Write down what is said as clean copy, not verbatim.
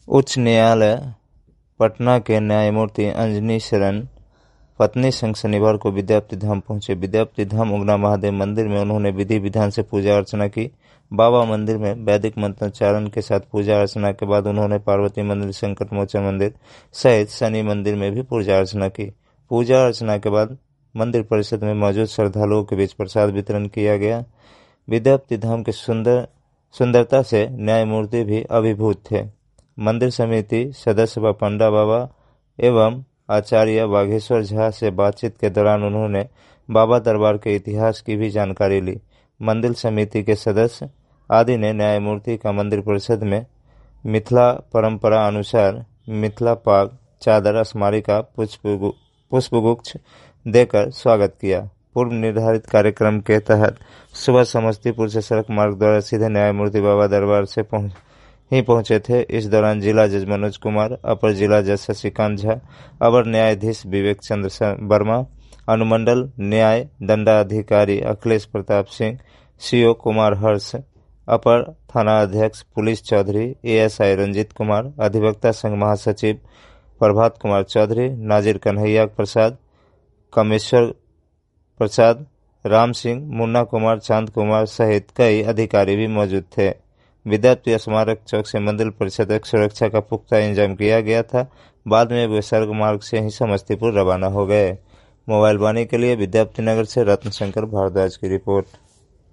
उच्च न्यायालय पटना के न्यायमूर्ति अंजनी शरण पत्नी संग शनिवार को विद्यापति धाम पहुंचे। विद्यापति धाम उगना महादेव मंदिर में उन्होंने विधि विधान से पूजा अर्चना की। बाबा मंदिर में वैदिक मंत्रोच्चारण के साथ पूजा अर्चना के बाद उन्होंने पार्वती मंदिर, संकट मोचन मंदिर सहित शनि मंदिर में भी पूजा अर्चना की। पूजा अर्चना के बाद मंदिर परिसर में मौजूद श्रद्धालुओं के बीच प्रसाद वितरण किया गया। विद्यापति धाम की सुंदरता से न्यायमूर्ति भी अभिभूत थे। मंदिर समिति सदस्य व पंडा बाबा एवं आचार्य बाघेश्वर झा से बातचीत के दौरान उन्होंने बाबा दरबार के इतिहास की भी जानकारी ली। मंदिर समिति के सदस्य आदि ने न्यायमूर्ति का मंदिर परिषद में मिथिला परंपरा अनुसार मिथिला पाग, चादर, स्मारिका, पुष्पगुच्छ देकर स्वागत किया। पूर्व निर्धारित कार्यक्रम के तहत सुबह समस्तीपुर से सड़क मार्ग द्वारा सीधे न्यायमूर्ति बाबा दरबार से पहुंचे थे। इस दौरान जिला जज मनोज कुमार, अपर जिला जज शशिकांत झा, अवर न्यायाधीश विवेक चंद्र वर्मा, अनुमंडल न्याय दंडाधिकारी अखिलेश प्रताप सिंह, सीओ कुमार हर्ष, अपर थाना अध्यक्ष पुलिस चौधरी एएसआई रंजीत कुमार, अधिवक्ता संघ महासचिव प्रभात कुमार चौधरी, नाजिर कन्हैया प्रसाद, कमेश्वर प्रसाद, राम सिंह, मुन्ना कुमार, चांद कुमार सहित कई अधिकारी भी मौजूद थे। विद्यापति स्मारक चौक से मंदिर परिषद तक सुरक्षा का पुख्ता इंतजाम किया गया था। बाद में वे सड़क मार्ग से ही समस्तीपुर रवाना हो गए। मोबाइल वाणी के लिए विद्यापति नगर से रत्न शंकर भारद्वाज की रिपोर्ट।